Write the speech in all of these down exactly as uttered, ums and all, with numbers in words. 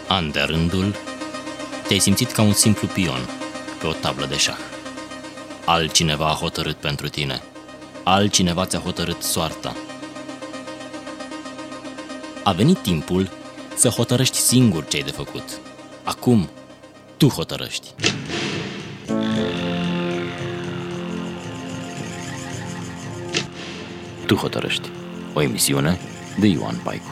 An de rândul, te-ai simțit ca un simplu pion pe o tablă de șah. Altcineva a hotărât pentru tine. Altcineva ți-a hotărât soarta. A venit timpul să hotărăști singur ce ai de făcut. Acum, tu hotărăști. Tu hotărăști. O emisiune de Ioan Paicu.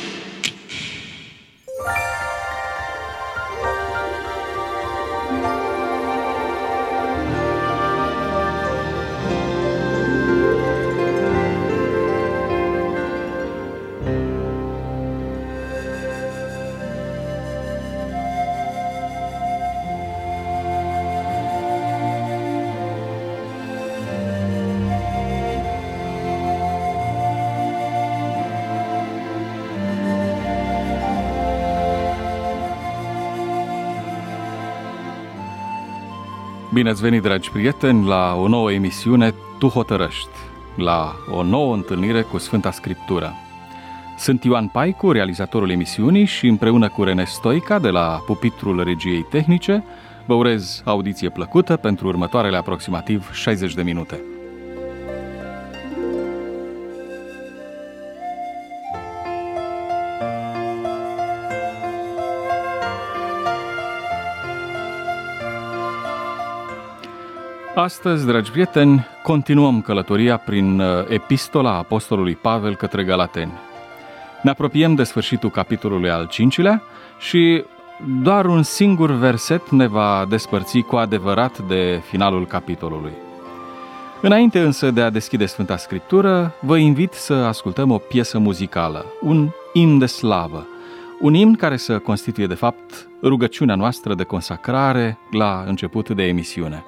Bine ați venit, dragi prieteni, la o nouă emisiune Tu hotărăști, la o nouă întâlnire cu Sfânta Scriptură. Sunt Ioan Paicu, realizatorul emisiunii, și împreună cu Rene Stoica de la pupitrul regiei tehnice vă urez audiție plăcută pentru următoarele aproximativ șaizeci de minute. Astăzi, dragi prieteni, continuăm călătoria prin epistola Apostolului Pavel către Galateni. Ne apropiem de sfârșitul capitolului al cincilea și doar un singur verset ne va despărți cu adevărat de finalul capitolului. Înainte însă de a deschide Sfânta Scriptură, vă invit să ascultăm o piesă muzicală, un imn de slavă, un imn care să constituie de fapt rugăciunea noastră de consacrare la început de emisiune.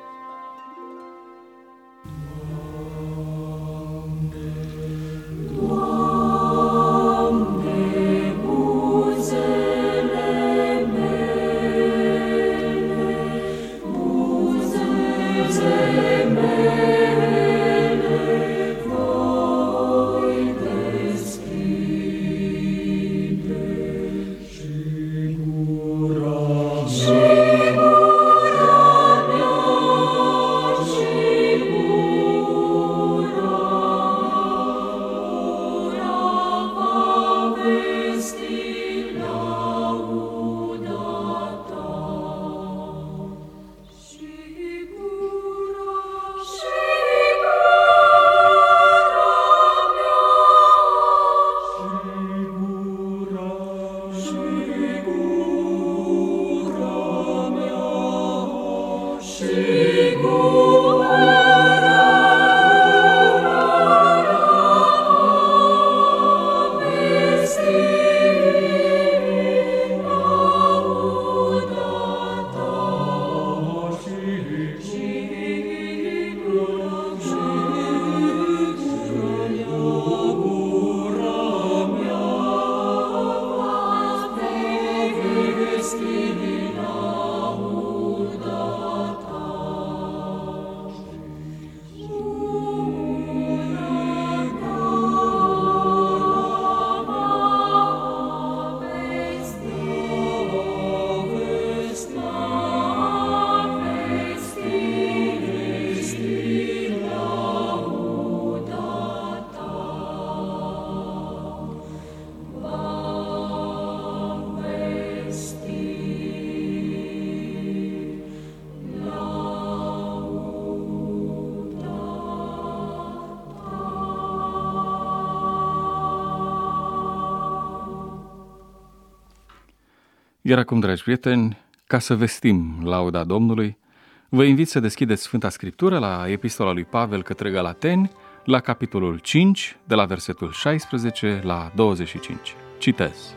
Iar acum, dragi prieteni, ca să vestim lauda Domnului, vă invit să deschideți Sfânta Scriptură la epistola lui Pavel către Galateni, la capitolul cinci, de la versetul șaisprezece la douăzeci și cinci. Citez.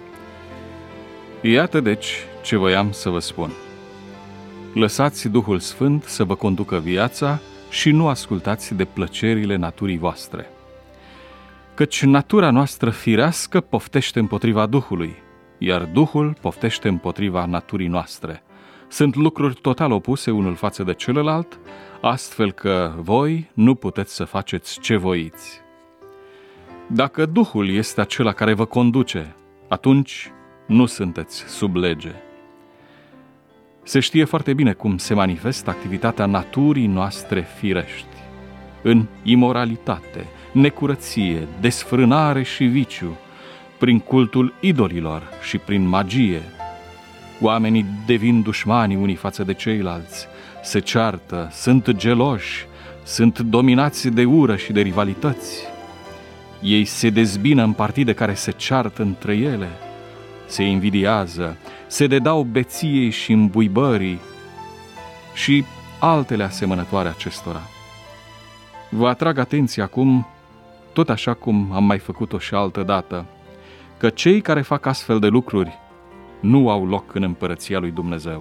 Iată deci ce voiam să vă spun. Lăsați Duhul Sfânt să vă conducă viața și nu ascultați de plăcerile naturii voastre. Căci natura noastră firească poftește împotriva Duhului, iar Duhul poftește împotriva naturii noastre. Sunt lucruri total opuse unul față de celălalt, astfel că voi nu puteți să faceți ce voiți. Dacă Duhul este acela care vă conduce, atunci nu sunteți sub lege. Se știe foarte bine cum se manifestă activitatea naturii noastre firești. În imoralitate, necurăție, desfrânare și viciu, prin cultul idolilor și prin magie. Oamenii devin dușmani unii față de ceilalți, se ceartă, sunt geloși, sunt dominați de ură și de rivalități. Ei se dezbină în partide care se ceartă între ele, se invidiază, se dedau beției și îmbuibării și altele asemănătoare acestora. Vă atrag atenția acum, tot așa cum am mai făcut-o și altă dată, că cei care fac astfel de lucruri nu au loc în împărăția lui Dumnezeu.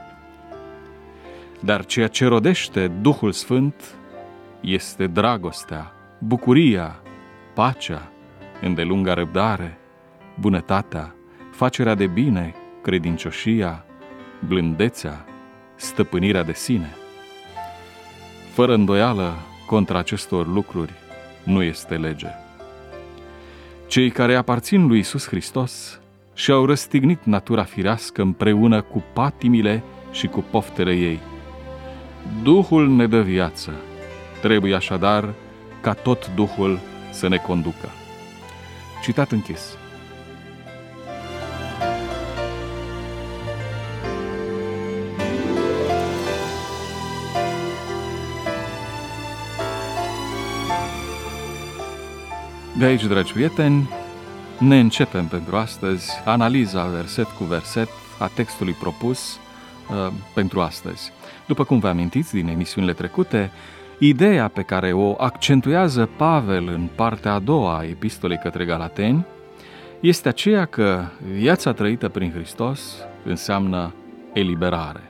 Dar ceea ce rodește Duhul Sfânt este dragostea, bucuria, pacea, îndelunga răbdare, bunătatea, facerea de bine, credincioșia, blândețea, stăpânirea de sine. Fără îndoială, contra acestor lucruri nu este lege. Cei care aparțin lui Iisus Hristos și-au răstignit natura firească împreună cu patimile și cu poftele ei. Duhul ne dă viață. Trebuie așadar ca tot Duhul să ne conducă. Citat închis. De aici, dragi prieteni, ne începem pentru astăzi analiza verset cu verset a textului propus uh, pentru astăzi. După cum vă amintiți din emisiunile trecute, ideea pe care o accentuează Pavel în partea a doua a epistolei către Galateni este aceea că viața trăită prin Hristos înseamnă eliberare.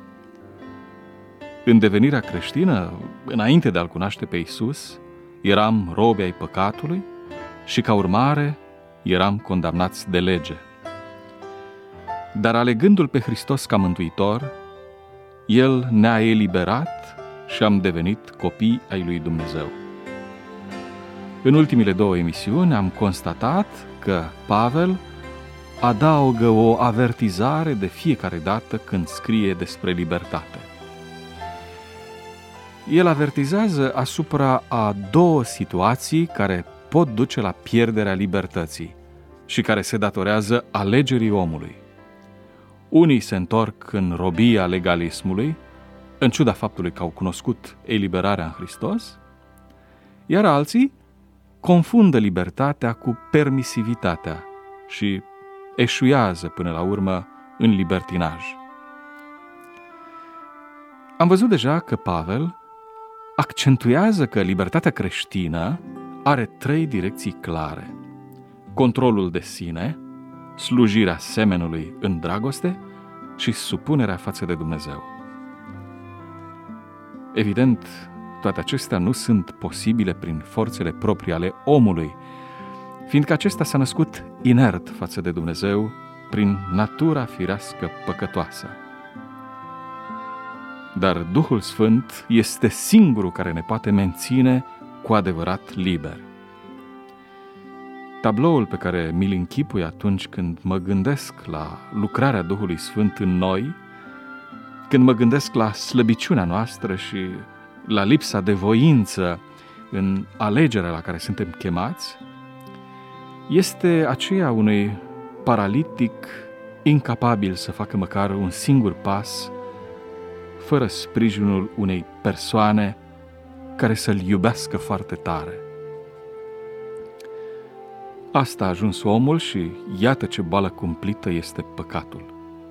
În devenirea creștină, înainte de a-L cunoaște pe Iisus, eram robi ai păcatului și, ca urmare, eram condamnați de lege. Dar alegându-L pe Hristos ca mântuitor, El ne-a eliberat și am devenit copii ai lui Dumnezeu. În ultimile două emisiuni am constatat că Pavel adaugă o avertizare de fiecare dată când scrie despre libertate. El avertizează asupra a două situații care pot duce la pierderea libertății și care se datorează alegerii omului. Unii se întorc în robia legalismului, în ciuda faptului că au cunoscut eliberarea în Hristos, iar alții confundă libertatea cu permisivitatea și eșuează până la urmă în libertinaj. Am văzut deja că Pavel accentuează că libertatea creștină are trei direcții clare: controlul de sine, slujirea semenului în dragoste și supunerea față de Dumnezeu. Evident, toate acestea nu sunt posibile prin forțele proprii ale omului, fiindcă acesta s-a născut inert față de Dumnezeu prin natura firească păcătoasă. Dar Duhul Sfânt este singurul care ne poate menține cu adevărat liberi. Tabloul pe care mi-l închipui atunci când mă gândesc la lucrarea Duhului Sfânt în noi, când mă gândesc la slăbiciunea noastră și la lipsa de voință în alegerea la care suntem chemați, este aceea unui paralitic incapabil să facă măcar un singur pas fără sprijinul unei persoane care să-L iubească foarte tare. Asta a ajuns omul și iată ce boală cumplită este păcatul.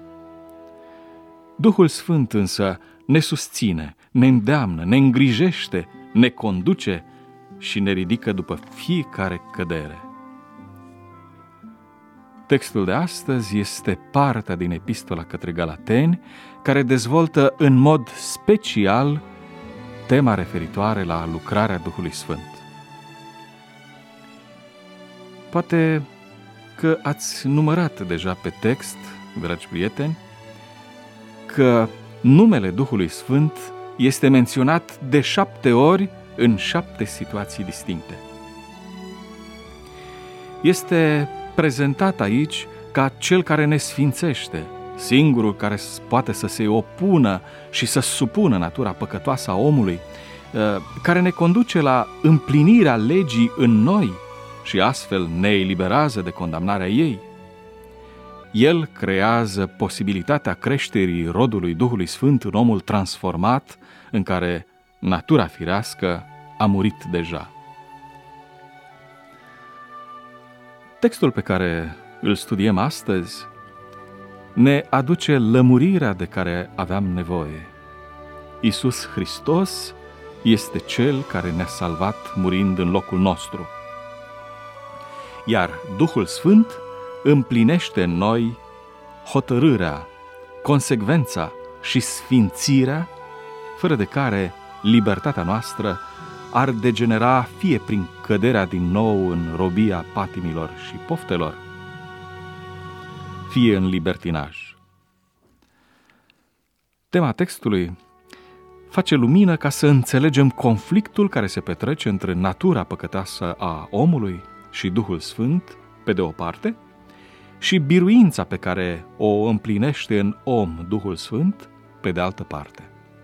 Duhul Sfânt însă ne susține, ne îndeamnă, ne îngrijește, ne conduce și ne ridică după fiecare cădere. Textul de astăzi este partea din epistola către Galateni, care dezvoltă în mod special tema referitoare la lucrarea Duhului Sfânt. Poate că ați numărat deja pe text, dragi prieteni, că numele Duhului Sfânt este menționat de șapte ori în șapte situații distincte. Este prezentat aici ca Cel care ne sfințește, singurul care poate să se opună și să supună natura păcătoasă a omului, care ne conduce la împlinirea legii în noi și astfel ne eliberează de condamnarea ei. El creează posibilitatea creșterii rodului Duhului Sfânt în omul transformat, în care natura firească a murit deja. Textul pe care îl studiem astăzi ne aduce lămurirea de care aveam nevoie. Iisus Hristos este Cel care ne-a salvat murind în locul nostru. Iar Duhul Sfânt împlinește în noi hotărârea, consecvența și sfințirea, fără de care libertatea noastră ar degenera fie prin căderea din nou în robia patimilor și poftelor, fie în libertinaj. Tema textului face lumină ca să înțelegem conflictul care se petrece între natura păcătoasă a omului și Duhul Sfânt, pe de o parte, și biruința pe care o împlinește în om Duhul Sfânt, pe de altă parte.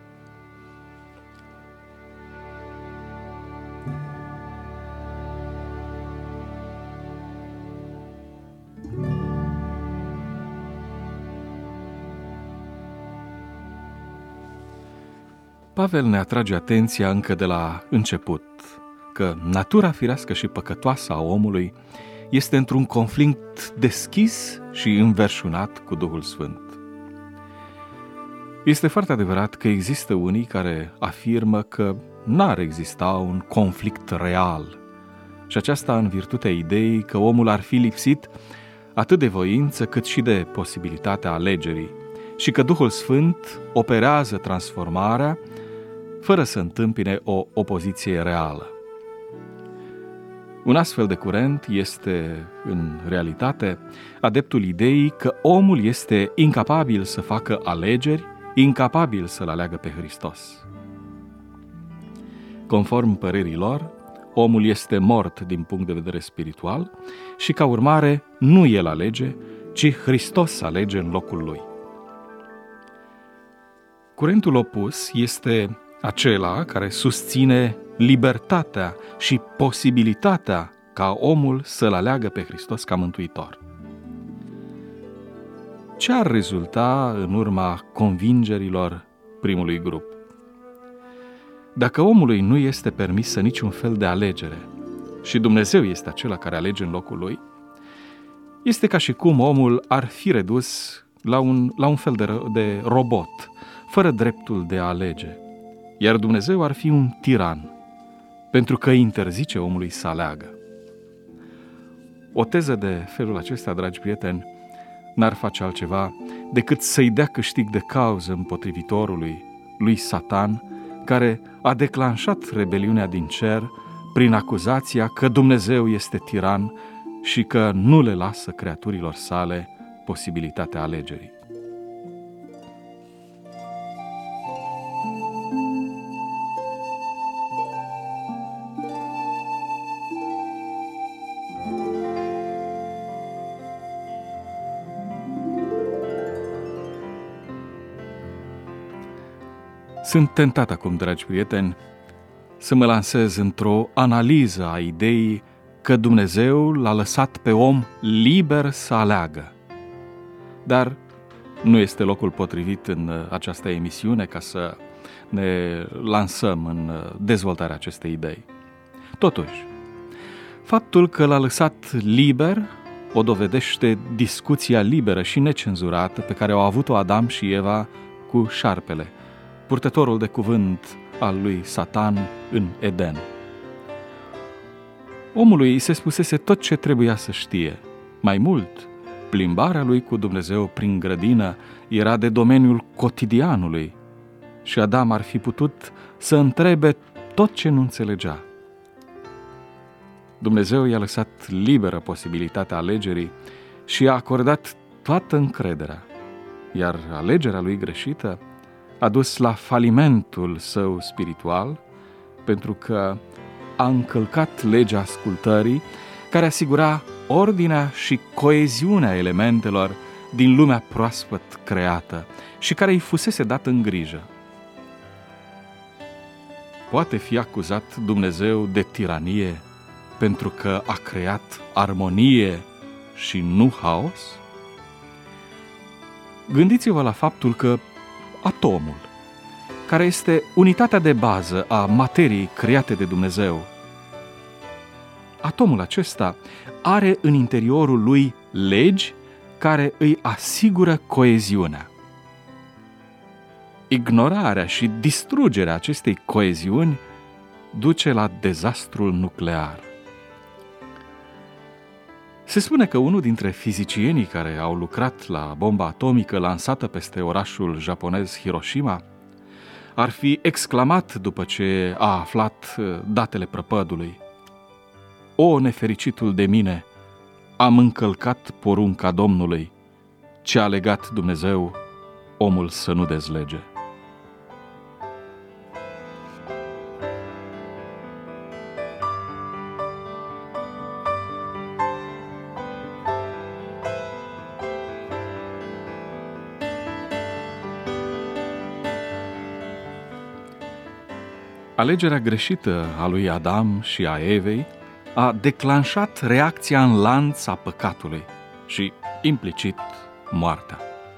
Pavel ne atrage atenția încă de la început că natura firească și păcătoasă a omului este într-un conflict deschis și înverșunat cu Duhul Sfânt. Este foarte adevărat că există unii care afirmă că n-ar exista un conflict real, și aceasta în virtutea ideii că omul ar fi lipsit atât de voință cât și de posibilitatea alegerii și că Duhul Sfânt operează transformarea fără să întâmpine o opoziție reală. Un astfel de curent este, în realitate, adeptul ideii că omul este incapabil să facă alegeri, incapabil să-L aleagă pe Hristos. Conform părerii lor, omul este mort din punct de vedere spiritual și, ca urmare, nu el alege, ci Hristos alege în locul lui. Curentul opus este acela care susține libertatea și posibilitatea ca omul să-L aleagă pe Hristos ca mântuitor. Ce ar rezulta în urma convingerilor primului grup? Dacă omului nu este permisă niciun fel de alegere și Dumnezeu este acela care alege în locul lui, este ca și cum omul ar fi redus la un, la un fel de, de robot, fără dreptul de a alege, iar Dumnezeu ar fi un tiran, pentru că interzice omului să aleagă. O teză de felul acesta, dragi prieteni, n-ar face altceva decât să-i dea câștig de cauză împotrivitorului, lui Satan, care a declanșat rebeliunea din cer prin acuzația că Dumnezeu este tiran și că nu le lasă creaturilor sale posibilitatea alegerii. Sunt tentat acum, dragi prieteni, să mă lansez într-o analiză a ideii că Dumnezeu l-a lăsat pe om liber să aleagă. Dar nu este locul potrivit în această emisiune ca să ne lansăm în dezvoltarea acestei idei. Totuși, faptul că l-a lăsat liber o dovedește discuția liberă și necenzurată pe care au avut-o Adam și Eva cu șarpele, purtătorul de cuvânt al lui Satan în Eden. Omului îi se spusese tot ce trebuia să știe. Mai mult, plimbarea lui cu Dumnezeu prin grădină era de domeniul cotidianului și Adam ar fi putut să întrebe tot ce nu înțelegea. Dumnezeu i-a lăsat liberă posibilitatea alegerii și i-a acordat toată încrederea, iar alegerea lui greșită a dus la falimentul său spiritual, pentru că a încălcat legea ascultării, care asigura ordinea și coeziunea elementelor din lumea proaspăt creată și care îi fusese dată în grijă. Poate fi acuzat Dumnezeu de tiranie pentru că a creat armonie și nu haos? Gândiți-vă la faptul că atomul, care este unitatea de bază a materiei create de Dumnezeu, atomul acesta are în interiorul lui legi care îi asigură coeziunea. Ignorarea și distrugerea acestei coeziuni duce la dezastrul nuclear. Se spune că unul dintre fizicienii care au lucrat la bomba atomică lansată peste orașul japonez Hiroshima ar fi exclamat după ce a aflat datele prăpădului: "O, nefericitul de mine, am încălcat porunca Domnului, ce a legat Dumnezeu, omul să nu dezlege." Alegerea greșită a lui Adam și a Evei a declanșat reacția în lanț a păcatului și, implicit, moartea.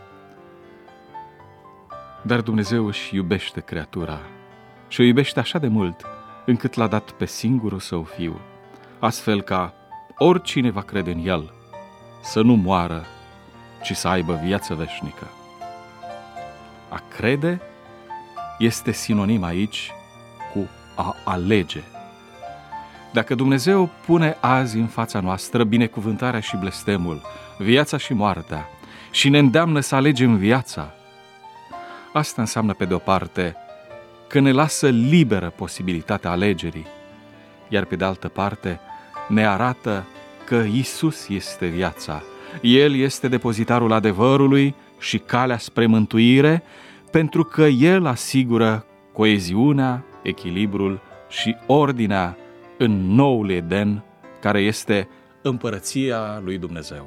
Dar Dumnezeu își iubește creatura și o iubește așa de mult încât l-a dat pe singurul său fiu, astfel ca oricine va crede în el să nu moară, ci să aibă viață veșnică. A crede este sinonim aici cu a alege. Dacă Dumnezeu pune azi în fața noastră binecuvântarea și blestemul, viața și moartea, și ne îndeamnă să alegem viața, asta înseamnă, pe de o parte, că ne lasă liberă posibilitatea alegerii, iar pe de altă parte ne arată că Iisus este viața. El este depozitarul adevărului și calea spre mântuire, pentru că El asigură coeziunea, echilibrul și ordinea în noul Eden, care este împărăția lui Dumnezeu.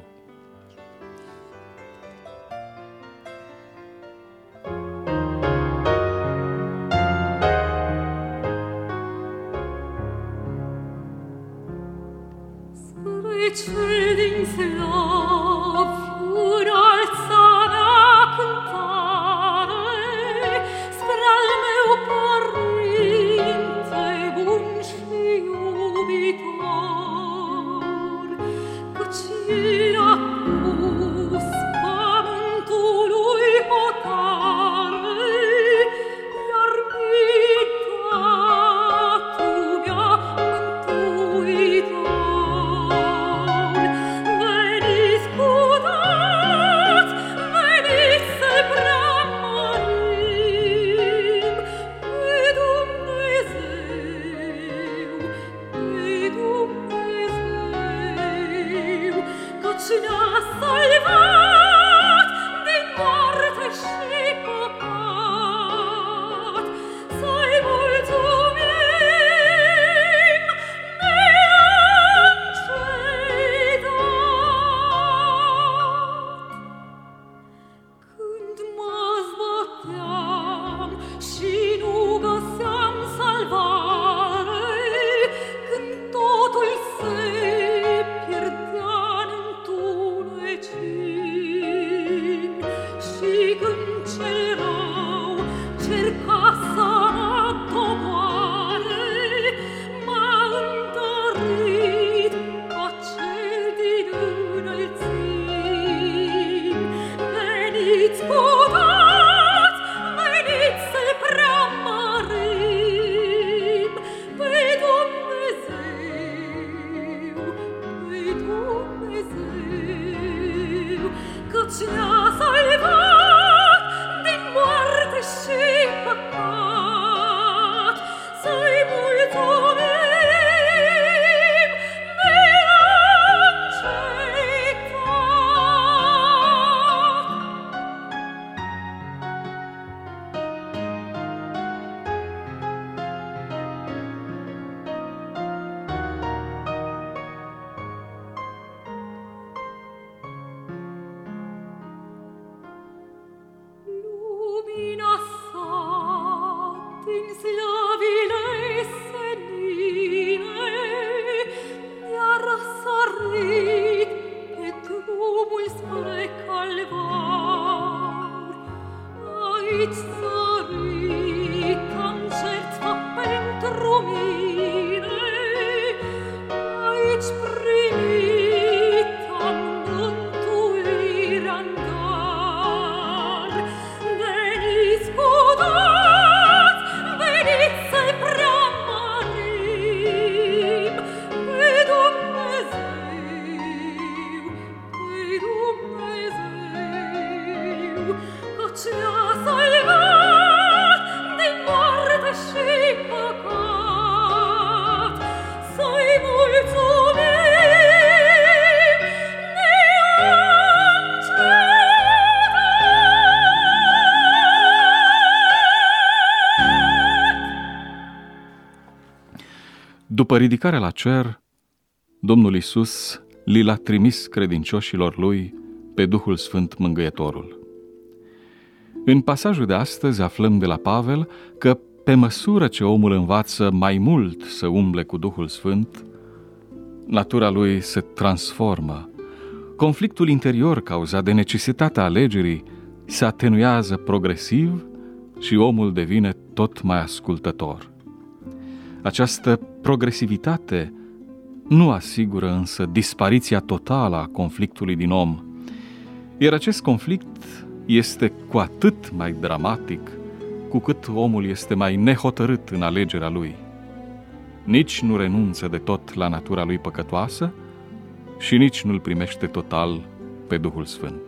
După ridicarea la cer, Domnul Iisus li l-a trimis credincioșilor lui pe Duhul Sfânt Mângâietorul. În pasajul de astăzi aflăm de la Pavel că pe măsură ce omul învață mai mult să umble cu Duhul Sfânt, natura lui se transformă. Conflictul interior cauzat de necesitatea alegerii se atenuează progresiv și omul devine tot mai ascultător. Această progresivitate nu asigură însă dispariția totală a conflictului din om, iar acest conflict este cu atât mai dramatic cu cât omul este mai nehotărât în alegerea lui. Nici nu renunță de tot la natura lui păcătoasă și nici nu-l primește total pe Duhul Sfânt.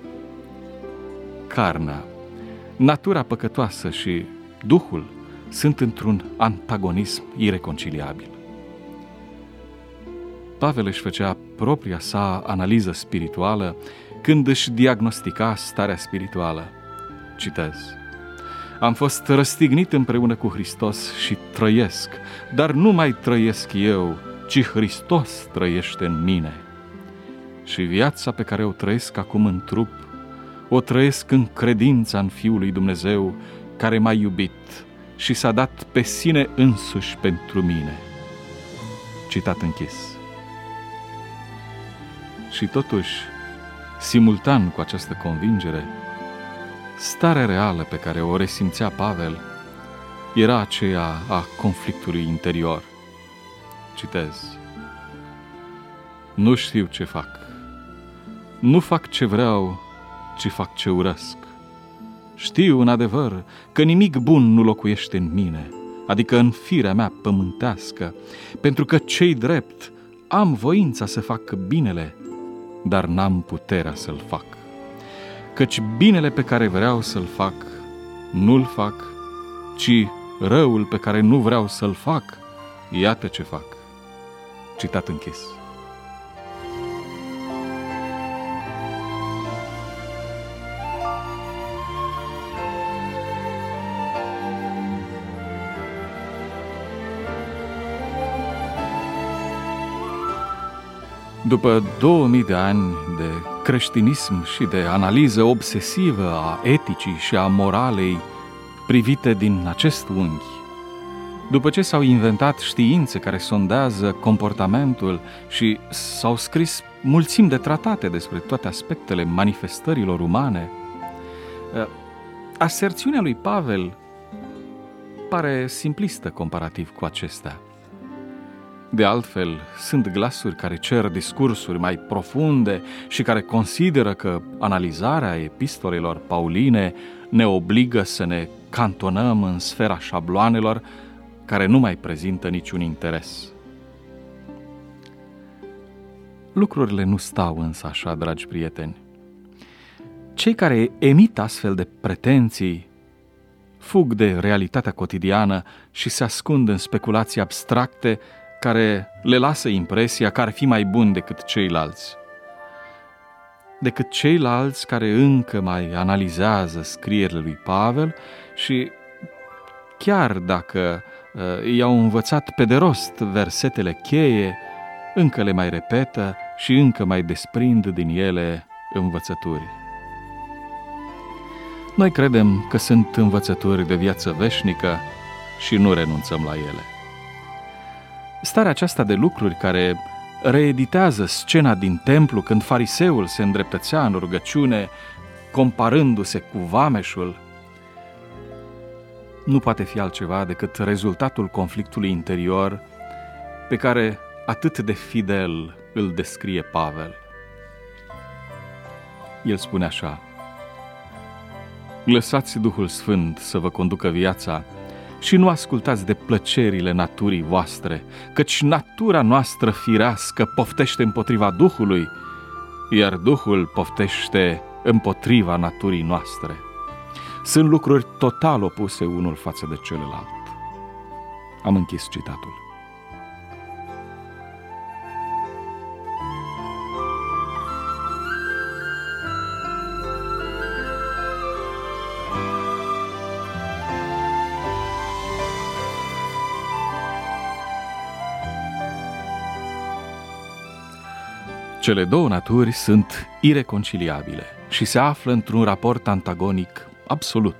Carnea, natura păcătoasă și Duhul sunt într-un antagonism ireconciliabil. Pavel își făcea propria sa analiză spirituală când își diagnostica starea spirituală. Citez: Am fost răstignit împreună cu Hristos și trăiesc, dar nu mai trăiesc eu, ci Hristos trăiește în mine. Și viața pe care o trăiesc acum în trup, o trăiesc în credința în Fiul lui Dumnezeu, care m-a iubit și s-a dat pe sine însuși pentru mine. Citat închis. Și totuși, simultan cu această convingere, starea reală pe care o resimțea Pavel era aceea a conflictului interior. Citez: Nu știu ce fac. Nu fac ce vreau, ci fac ce urăsc. Știu în adevăr că nimic bun nu locuiește în mine, adică în firea mea pământească, pentru că cei drept am voința să fac binele, dar n-am puterea să-l fac. Căci binele pe care vreau să-l fac, nu-l fac, ci răul pe care nu vreau să-l fac, iată ce fac. Citat închis. După două mii de ani de creștinism și de analiză obsesivă a eticii și a moralei privite din acest unghi, după ce s-au inventat științe care sondează comportamentul și s-au scris mulțimi de tratate despre toate aspectele manifestărilor umane, aserțiunea lui Pavel pare simplistă comparativ cu acestea. De altfel, sunt glasuri care cer discursuri mai profunde și care consideră că analizarea epistolelor pauline ne obligă să ne cantonăm în sfera șabloanelor care nu mai prezintă niciun interes. Lucrurile nu stau însă așa, dragi prieteni. Cei care emit astfel de pretenții fug de realitatea cotidiană și se ascund în speculații abstracte care le lasă impresia că ar fi mai bun decât ceilalți. Decât ceilalți care încă mai analizează scrierile lui Pavel și chiar dacă uh, i-au învățat pe de rost versetele cheie, încă le mai repetă și încă mai desprind din ele învățături. Noi credem că sunt învățături de viață veșnică și nu renunțăm la ele. Starea aceasta de lucruri care reeditează scena din templu când fariseul se îndreptățea în rugăciune comparându-se cu vameșul, nu poate fi altceva decât rezultatul conflictului interior pe care atât de fidel îl descrie Pavel. El spune așa: Lăsați Duhul Sfânt să vă conducă viața și nu ascultați de plăcerile naturii voastre, căci natura noastră firească poftește împotriva Duhului, iar Duhul poftește împotriva naturii noastre. Sunt lucruri total opuse unul față de celălalt. Am închis citatul. Cele două naturi sunt ireconciliabile și se află într-un raport antagonic absolut.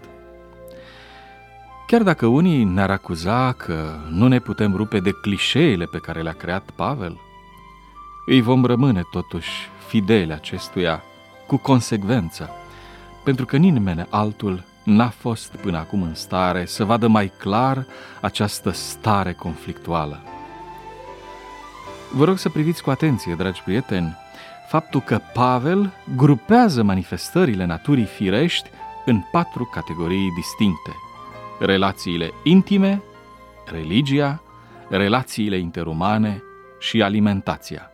Chiar dacă unii ne-ar acuza că nu ne putem rupe de clișeele pe care le-a creat Pavel, îi vom rămâne totuși fideli acestuia cu consecvență, pentru că nimeni altul n-a fost până acum în stare să vadă mai clar această stare conflictuală. Vă rog să priviți cu atenție, dragi prieteni, faptul că Pavel grupează manifestările naturii firești în patru categorii distincte: relațiile intime, religia, relațiile interumane și alimentația.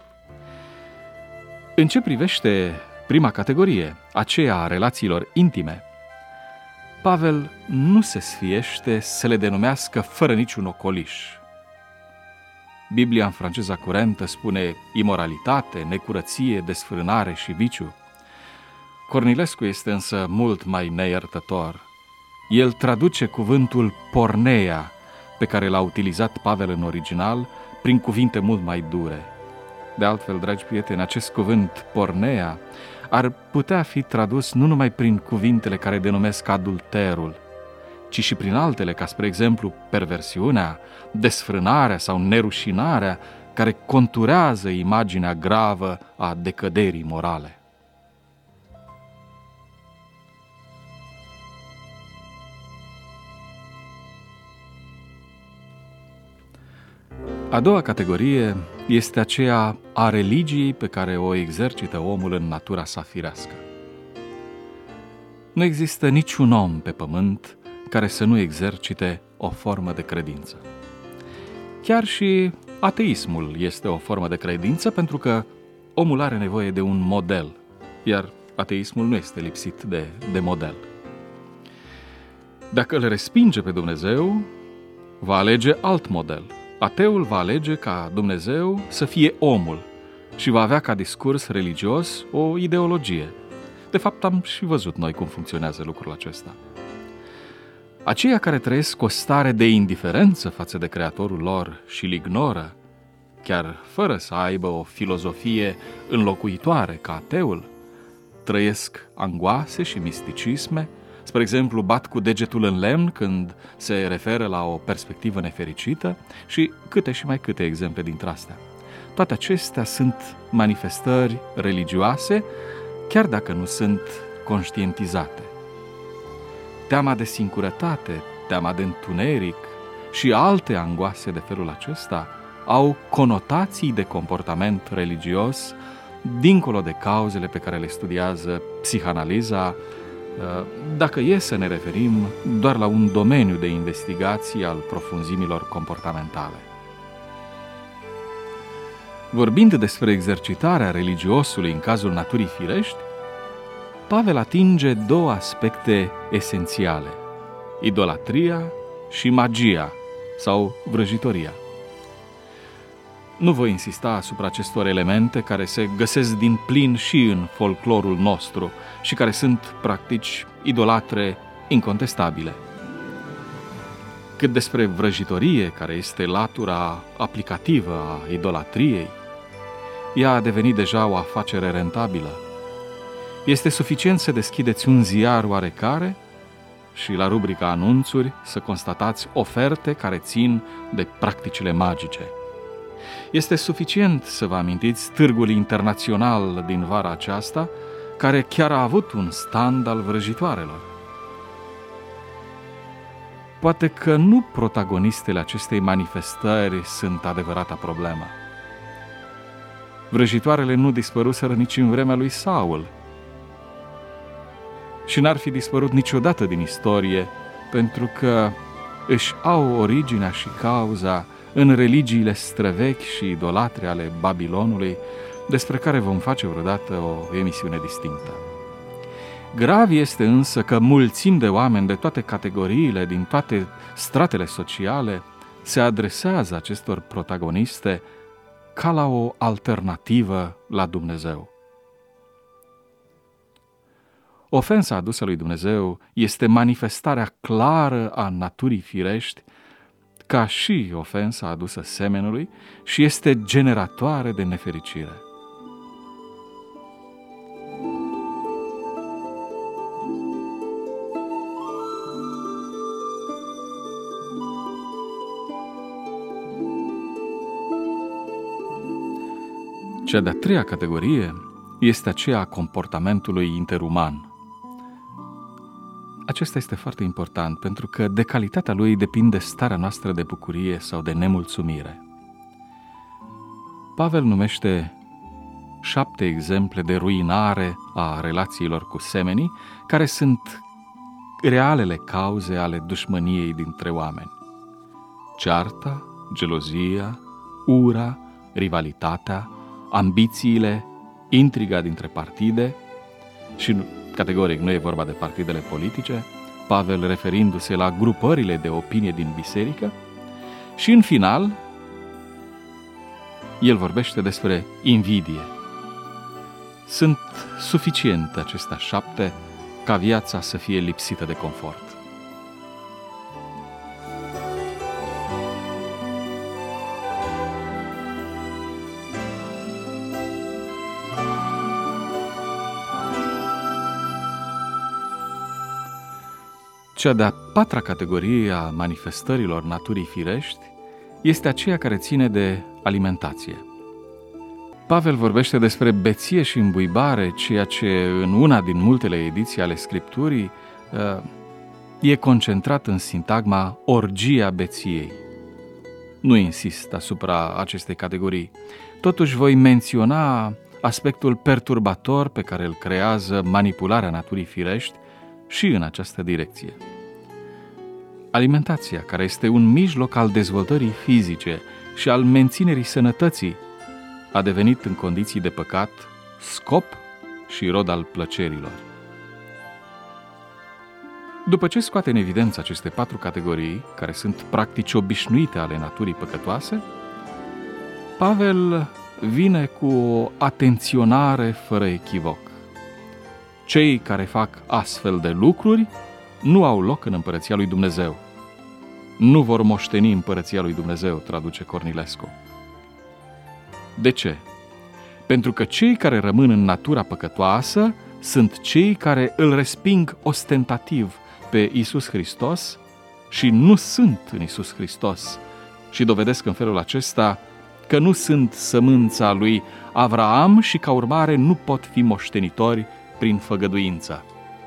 În ce privește prima categorie, aceea a relațiilor intime, Pavel nu se sfiește să le denumească fără niciun ocoliș. Biblia în franceza curentă spune imoralitate, necurăție, desfrânare și viciu. Cornilescu este însă mult mai neiertător. El traduce cuvântul porneia, pe care l-a utilizat Pavel în original, prin cuvinte mult mai dure. De altfel, dragi prieteni, acest cuvânt porneia ar putea fi tradus nu numai prin cuvintele care denumesc adulterul, ci și prin altele, ca spre exemplu perversiunea, desfrânarea sau nerușinarea, care conturează imaginea gravă a decăderii morale. A doua categorie este aceea a religiei pe care o exercită omul în natura sa firească. Nu există niciun om pe pământ care să nu exercite o formă de credință. Chiar și ateismul este o formă de credință, pentru că omul are nevoie de un model, iar ateismul nu este lipsit de, de model. Dacă îl respinge pe Dumnezeu, va alege alt model. Ateul va alege ca Dumnezeu să fie omul și va avea ca discurs religios o ideologie. De fapt, am și văzut noi cum funcționează lucrul acesta. Aceia care trăiesc o stare de indiferență față de Creatorul lor și îl ignoră, chiar fără să aibă o filozofie înlocuitoare ca ateul, trăiesc angoase și misticisme. Spre exemplu, bat cu degetul în lemn când se referă la o perspectivă nefericită și câte și mai câte exemple dintre astea. Toate acestea sunt manifestări religioase, chiar dacă nu sunt conștientizate. Teama de singurătate, teama de întuneric și alte angoase de felul acesta au conotații de comportament religios, dincolo de cauzele pe care le studiază psihanaliza, dacă e să ne referim doar la un domeniu de investigații al profunzimilor comportamentale. Vorbind despre exercitarea religiosului în cazul naturii firești, Pavel atinge două aspecte esențiale: idolatria și magia sau vrăjitoria. Nu voi insista asupra acestor elemente care se găsesc din plin și în folclorul nostru și care sunt practici idolatre incontestabile. Cât despre vrăjitorie, care este latura aplicativă a idolatriei, ea a devenit deja o afacere rentabilă. Este suficient să deschideți un ziar oarecare și la rubrica anunțuri să constatați oferte care țin de practicile magice. Este suficient să vă amintiți târgul internațional din vara aceasta, care chiar a avut un stand al vrăjitoarelor. Poate că nu protagonistele acestei manifestări sunt adevărata problemă. Vrăjitoarele nu dispăruseră nici în vremea lui Saul și n-ar fi dispărut niciodată din istorie, pentru că își au originea și cauza în religiile străvechi și idolatre ale Babilonului, despre care vom face vreodată o emisiune distinctă. Grav este însă că mulțimi de oameni de toate categoriile, din toate stratele sociale, se adresează acestor protagoniste ca la o alternativă la Dumnezeu. Ofensa adusă lui Dumnezeu este manifestarea clară a naturii firești, ca și ofensa adusă semenului, și este generatoare de nefericire. Cea de-a treia categorie este aceea a comportamentului interuman. Acesta este foarte important pentru că de calitatea lui depinde starea noastră de bucurie sau de nemulțumire. Pavel numește șapte exemple de ruinare a relațiilor cu semenii, care sunt realele cauze ale dușmăniei dintre oameni. Cearta, gelozia, ura, rivalitatea, ambițiile, intriga dintre partide și, categoric, nu e vorba de partidele politice, Pavel referindu-se la grupările de opinie din biserică și, în final, el vorbește despre invidie. Sunt suficiente acestea șapte ca viața să fie lipsită de confort. Cea de-a patra categorie a manifestărilor naturii firești este aceea care ține de alimentație. Pavel vorbește despre beție și îmbuibare, ceea ce în una din multele ediții ale Scripturii e concentrat în sintagma orgia beției. Nu insist asupra acestei categorii, totuși voi menționa aspectul perturbator pe care îl creează manipularea naturii firești și în această direcție. Alimentația, care este un mijloc al dezvoltării fizice și al menținerii sănătății, a devenit în condiții de păcat scop și rod al plăcerilor. După ce scoate în evidență aceste patru categorii, care sunt practici obișnuite ale naturii păcătoase, Pavel vine cu o atenționare fără echivoc. Cei care fac astfel de lucruri nu au loc în Împărăția lui Dumnezeu. Nu vor moșteni Împărăția lui Dumnezeu, traduce Cornilescu. De ce? Pentru că cei care rămân în natura păcătoasă sunt cei care îl resping ostentativ pe Iisus Hristos și nu sunt în Iisus Hristos și dovedesc în felul acesta că nu sunt sămânța lui Avraam și ca urmare nu pot fi moștenitori prin făgăduință.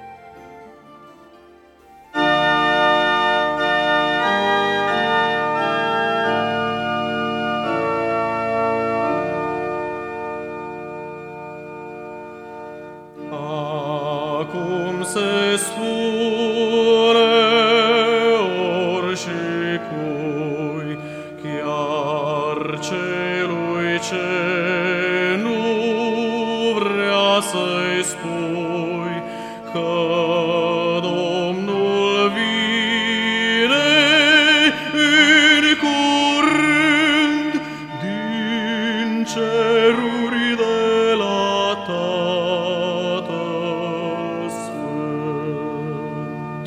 Acum se spune orice cui, chiar celui ce nu vrea să-i spui, că Domnul vine în curând din ceruri de la Tatăl Sfânt.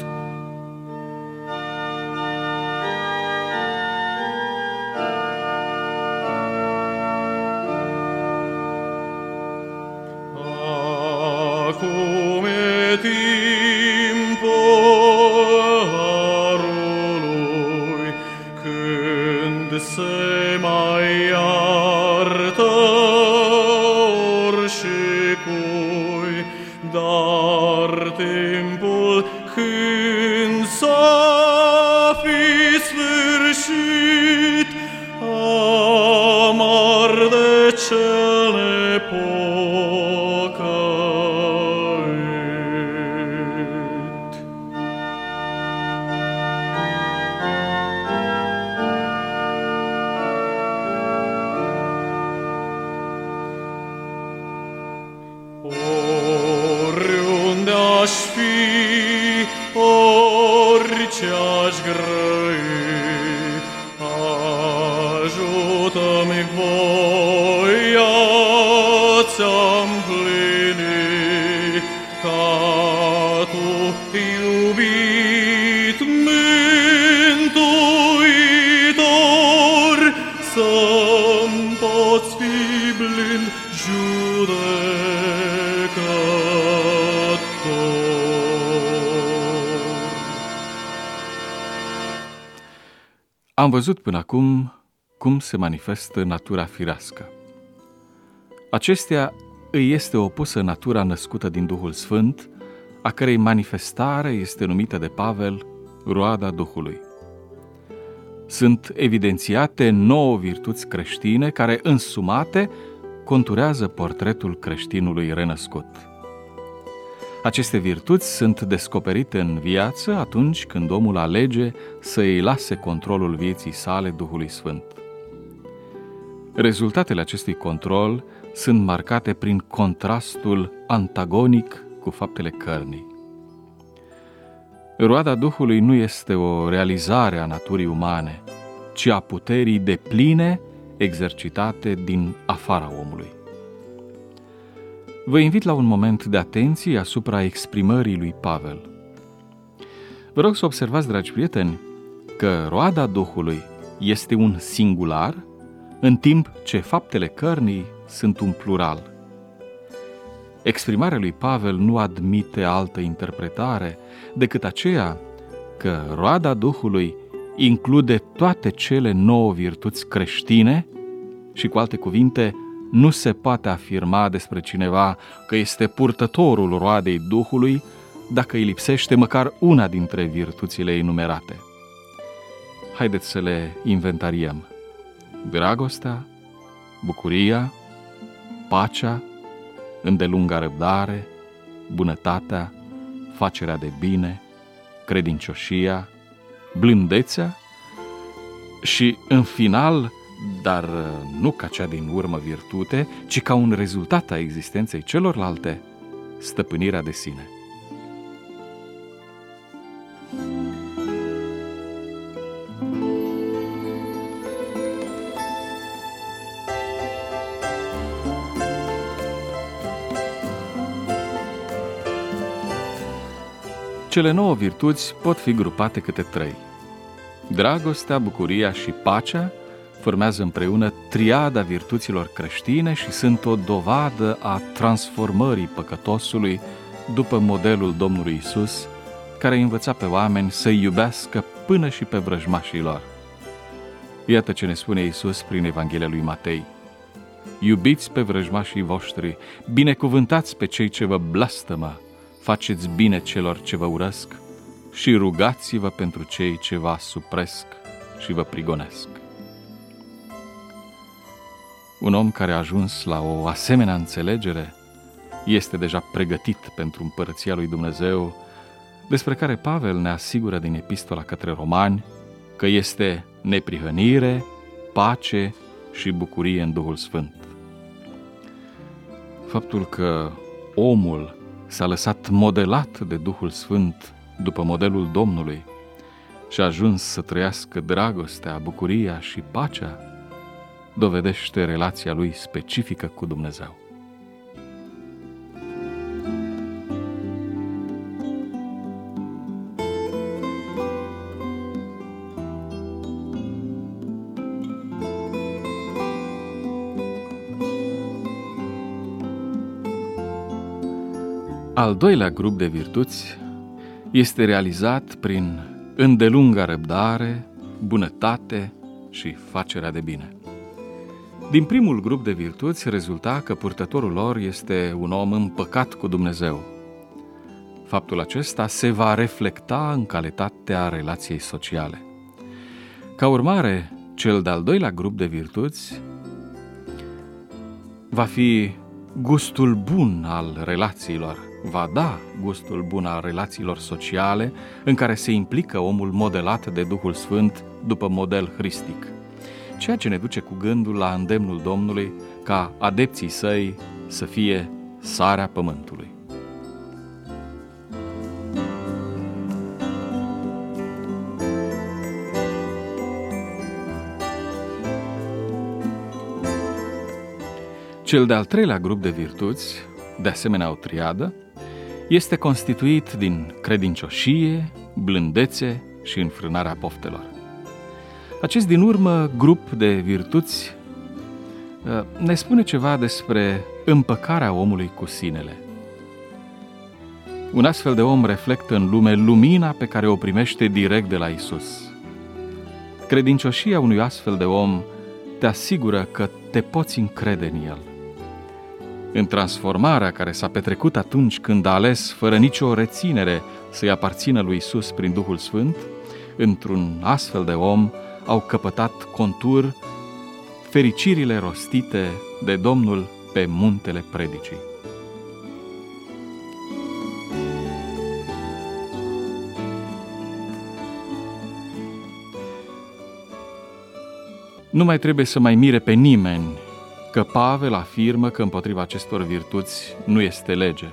Acum e timpul harului, când se mai iartă orice cui, dar timpul când s-a fi sfârșit, amar de cel nepocăit. Oriunde aș fi, orice aș grăi, ajută-mi voia ți-am plini, ca tu, iubit Mântuitor, să-mi poți fi blând judecător. Am văzut până acum cum se manifestă natura firească. Acestea îi este opusă natura născută din Duhul Sfânt, a cărei manifestare este numită de Pavel roada Duhului. Sunt evidențiate nouă virtuți creștine care, însumate, conturează portretul creștinului renăscut. Aceste virtuți sunt descoperite în viață atunci când omul alege să îi lase controlul vieții sale Duhului Sfânt. Rezultatele acestui control sunt marcate prin contrastul antagonic cu faptele cărnii. Roada Duhului nu este o realizare a naturii umane, ci a puterii depline exercitate din afara omului. Vă invit la un moment de atenție asupra exprimării lui Pavel. Vă rog să observați, dragi prieteni, că roada Duhului este un singular, în timp ce faptele cărnii sunt un plural. Exprimarea lui Pavel nu admite altă interpretare decât aceea că roada Duhului include toate cele nouă virtuți creștine și, cu alte cuvinte, nu se poate afirma despre cineva că este purtătorul roadei Duhului dacă îi lipsește măcar una dintre virtuțile enumerate. Haideți să le inventariem: dragostea, bucuria, pacea, îndelunga răbdare, bunătatea, facerea de bine, credincioșia, blândețea și, în final, dar nu ca cea din urmă virtute, ci ca un rezultat a existenței celorlalte, stăpânirea de sine. Cele nouă virtuți pot fi grupate câte trei. Dragostea, bucuria și pacea formează împreună triada virtuților creștine și sunt o dovadă a transformării păcătosului după modelul Domnului Iisus, care învăța pe oameni să-i iubească până și pe vrăjmașii lor. Iată ce ne spune Iisus prin Evanghelia lui Matei: iubiți pe vrăjmașii voștri, binecuvântați pe cei ce vă blastămă, faceți bine celor ce vă urăsc și rugați-vă pentru cei ce vă asupresc și vă prigonesc. Un om care a ajuns la o asemenea înțelegere este deja pregătit pentru împărăția lui Dumnezeu, despre care Pavel ne asigură din epistola către Romani că este neprihănire, pace și bucurie în Duhul Sfânt. Faptul că omul s-a lăsat modelat de Duhul Sfânt după modelul Domnului și a ajuns să trăiască dragostea, bucuria și pacea, dovedește relația lui specifică cu Dumnezeu. Al doilea grup de virtuți este realizat prin îndelunga răbdare, bunătate și facerea de bine. Din primul grup de virtuți rezulta că purtătorul lor este un om împăcat cu Dumnezeu. Faptul acesta se va reflecta în calitatea relației sociale. Ca urmare, cel de-al doilea grup de virtuți va fi gustul bun al relațiilor, va da gustul bun al relațiilor sociale în care se implică omul modelat de Duhul Sfânt după model hristic. Ceea ce ne duce cu gândul la îndemnul Domnului ca adepții săi să fie sarea pământului. Cel de-al treilea grup de virtuți, de asemenea o triadă, este constituit din credincioșie, blândețe și înfrânarea poftelor. Acest din urmă grup de virtuți ne spune ceva despre împăcarea omului cu sinele. Un astfel de om reflectă în lume lumina pe care o primește direct de la Isus. Credincioșia unui astfel de om te asigură că te poți încrede în el. în transformarea care s-a petrecut atunci când a ales fără nicio reținere să-i aparțină lui Iisus prin Duhul Sfânt, într-un astfel de om au căpătat contur fericirile rostite de Domnul pe muntele predicii. Nu mai trebuie să mai mire pe nimeni că Pavel afirmă că împotriva acestor virtuți nu este lege.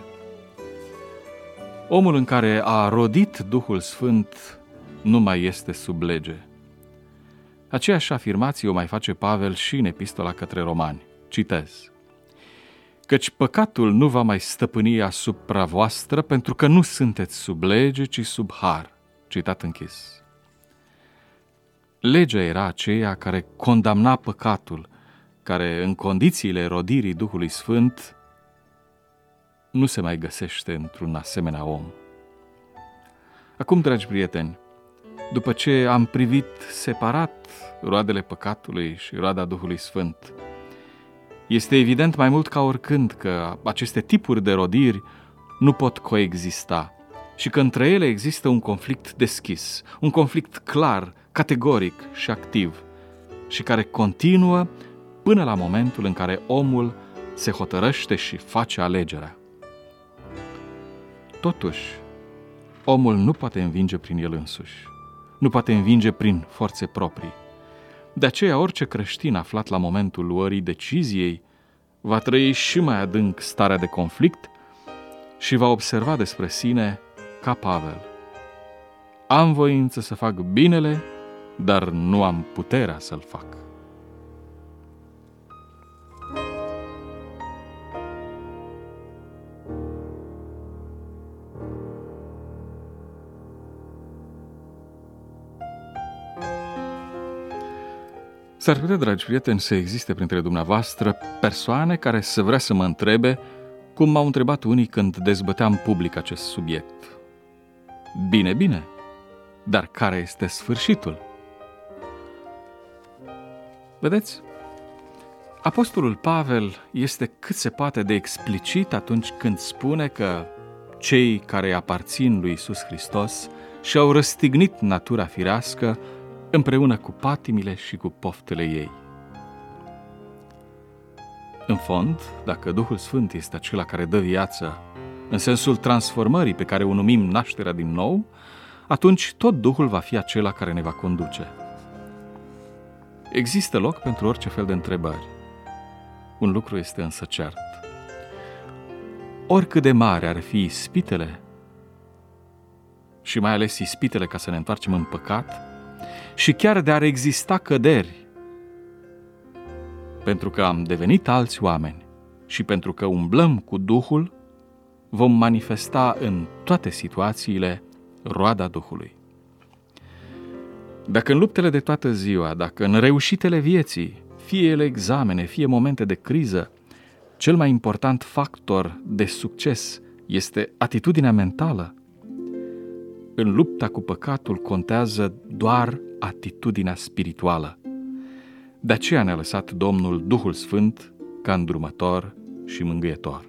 Omul în care a rodit Duhul Sfânt nu mai este sub lege. Aceeași afirmație o mai face Pavel și în epistola către Romani. Citez: căci păcatul nu va mai stăpâni asupra voastră, pentru că nu sunteți sub lege, ci sub har. Citat închis. Legea era aceea care condamna păcatul, care în condițiile rodirii Duhului Sfânt nu se mai găsește într-un asemenea om. Acum, dragi prieteni, după ce am privit separat roadele păcatului și roada Duhului Sfânt, este evident mai mult ca oricând că aceste tipuri de rodiri nu pot coexista și că între ele există un conflict deschis, un conflict clar, categoric și activ și care continuă până la momentul în care omul se hotărăște și face alegerea. Totuși, omul nu poate învinge prin el însuși, nu poate învinge prin forțe proprii. De aceea, orice creștin aflat la momentul luării deciziei va trăi și mai adânc starea de conflict și va observa despre sine ca Pavel: am voință să fac binele, dar nu am puterea să-l fac. S-ar putea, dragi prieteni, să existe printre dumneavoastră persoane care să vrea să mă întrebe cum m-au întrebat unii când dezbăteam public acest subiect. Bine, bine, dar care este sfârșitul? Vedeți, apostolul Pavel este cât se poate de explicit atunci când spune că cei care aparțin lui Iisus Hristos și-au răstignit natura firească împreună cu patimile și cu poftele ei. În fond, dacă Duhul Sfânt este acela care dă viață, în sensul transformării pe care o numim nașterea din nou, atunci tot Duhul va fi acela care ne va conduce. Există loc pentru orice fel de întrebări. Un lucru este însă cert. Oricât de mare ar fi ispitele, și mai ales ispitele ca să ne întoarcem în păcat, și chiar de ar exista căderi, pentru că am devenit alți oameni și pentru că umblăm cu Duhul, vom manifesta în toate situațiile roada Duhului. Dacă în luptele de toată ziua, dacă în reușitele vieții, fie ele examene, fie momente de criză, cel mai important factor de succes este atitudinea mentală, în lupta cu păcatul contează doar atitudinea spirituală. De aceea ne-a lăsat Domnul Duhul Sfânt ca îndrumător și mângâietor.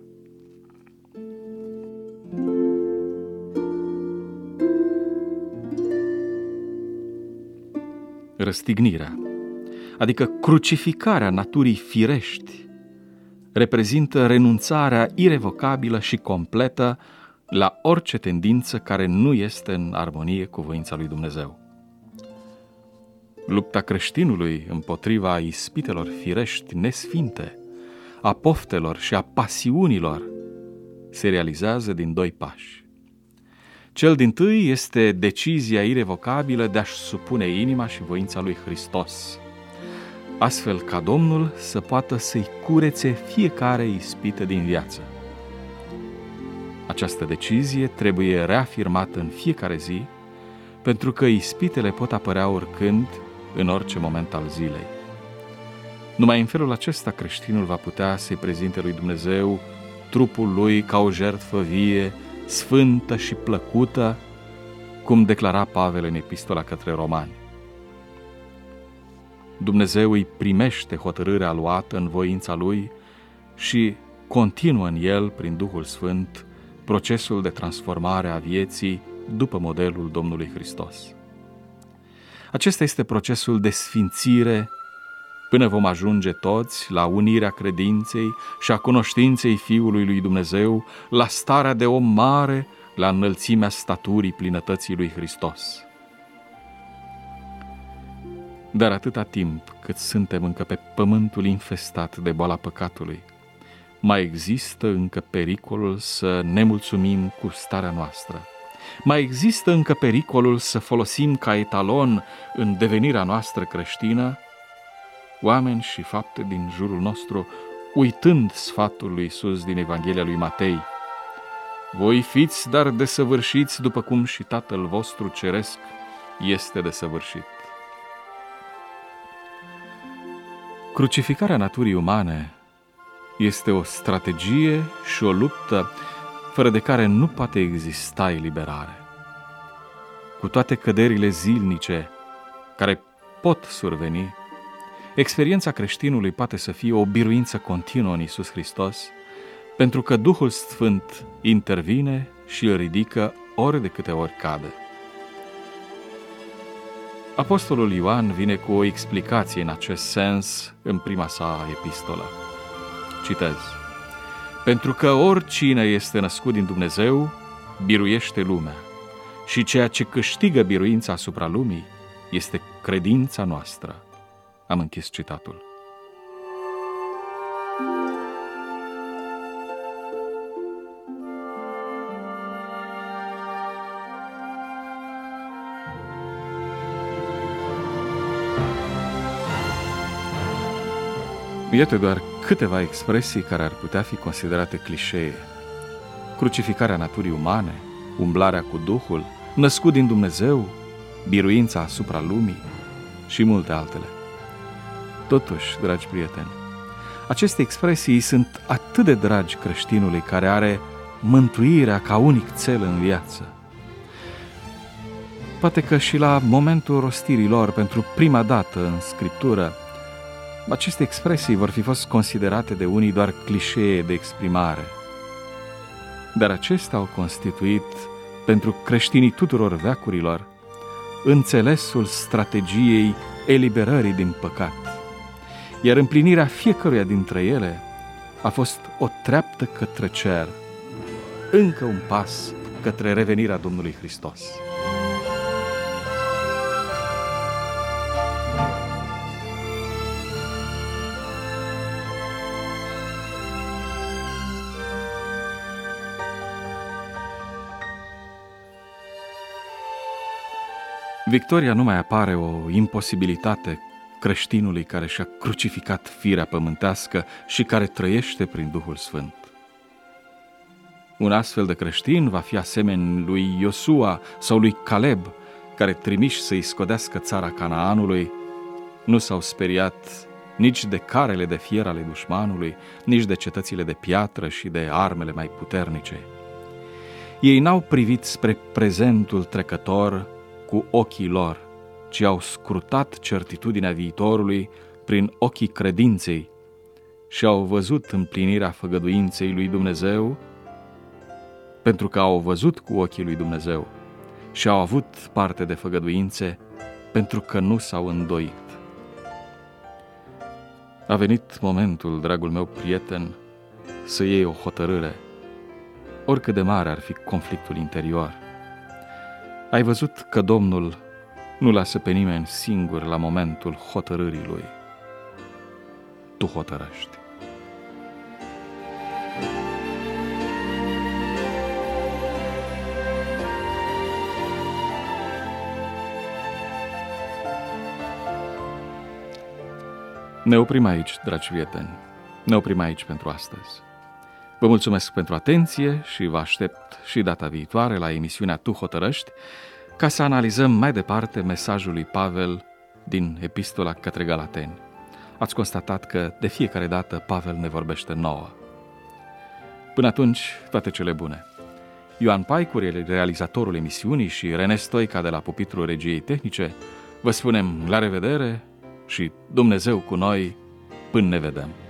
Răstignirea, adică crucificarea naturii firești, reprezintă renunțarea irevocabilă și completă la orice tendință care nu este în armonie cu voința lui Dumnezeu. Lupta creștinului împotriva ispitelor firești nesfinte, a poftelor și a pasiunilor, se realizează din doi pași. Cel dintâi este decizia irevocabilă de a-și supune inima și voința lui Hristos, astfel ca Domnul să poată să-i curețe fiecare ispită din viață. Această decizie trebuie reafirmată în fiecare zi, pentru că ispitele pot apărea oricând, în orice moment al zilei. Numai în felul acesta creștinul va putea să-i prezinte lui Dumnezeu trupul lui ca o jertfă vie, sfântă și plăcută, cum declara Pavel în epistola către Romani. Dumnezeu îi primește hotărârea luată în voința lui și continuă în el, prin Duhul Sfânt, procesul de transformare a vieții după modelul Domnului Hristos. Acesta este procesul de sfințire până vom ajunge toți la unirea credinței și a cunoștinței Fiului lui Dumnezeu, la starea de om mare, la înălțimea staturii plinătății lui Hristos. Dar atâta timp cât suntem încă pe pământul infestat de boala păcatului, mai există încă pericolul să ne mulțumim cu starea noastră. Mai există încă pericolul să folosim ca etalon în devenirea noastră creștină oameni și fapte din jurul nostru, uitând sfatul lui Iisus din Evanghelia lui Matei. Voi fiți dar desăvârșiți după cum și Tatăl vostru ceresc este desăvârșit. Crucificarea naturii umane este o strategie și o luptă fără de care nu poate exista eliberare. Cu toate căderile zilnice care pot surveni, experiența creștinului poate să fie o biruință continuă în Iisus Hristos, pentru că Duhul Sfânt intervine și îl ridică ori de câte ori cade. Apostolul Ioan vine cu o explicație în acest sens în prima sa epistolă. Citez: pentru că oricine este născut din Dumnezeu biruiește lumea, și ceea ce câștigă biruința asupra lumii este credința noastră. Am închis citatul. Iată doar câteva expresii care ar putea fi considerate clișee. Crucificarea naturii umane, umblarea cu Duhul, născut din Dumnezeu, biruința asupra lumii și multe altele. Totuși, dragi prieteni, aceste expresii sunt atât de dragi creștinului care are mântuirea ca unic cel în viață. Poate că și la momentul rostirii lor pentru prima dată în Scriptură, aceste expresii vor fi fost considerate de unii doar clișee de exprimare. Dar acestea au constituit, pentru creștinii tuturor veacurilor, înțelesul strategiei eliberării din păcat, iar împlinirea fiecăruia dintre ele a fost o treaptă către cer, încă un pas către revenirea Domnului Hristos. Victoria nu mai apare o imposibilitate creștinului care și-a crucificat firea pământească și care trăiește prin Duhul Sfânt. Un astfel de creștin va fi asemeni lui Iosua sau lui Caleb, care, trimiși să-i scodească țara Canaanului, nu s-au speriat nici de carele de fier ale dușmanului, nici de cetățile de piatră și de armele mai puternice. Ei n-au privit spre prezentul trecător cu ochii lor, ci au scrutat certitudinea viitorului prin ochii credinței și au văzut împlinirea făgăduinței lui Dumnezeu, pentru că au văzut cu ochii lui Dumnezeu și au avut parte de făgăduințe, pentru că nu s-au îndoit. A venit momentul, dragul meu prieten, să iei o hotărâre, oricât de mare ar fi conflictul interior. Ai văzut că Domnul nu lasă pe nimeni singur la momentul hotărârii Lui. Tu hotărăști. Ne oprim aici, dragi prieteni. Ne oprim aici pentru astăzi. Vă mulțumesc pentru atenție și vă aștept și data viitoare la emisiunea Tu hotărăști, ca să analizăm mai departe mesajul lui Pavel din Epistola către Galateni. Ați constatat că de fiecare dată Pavel ne vorbește nouă. Până atunci, toate cele bune. Ioan Paicur, realizatorul emisiunii, și Rene Stoica de la pupitrul regiei tehnice, vă spunem la revedere și Dumnezeu cu noi până ne vedem.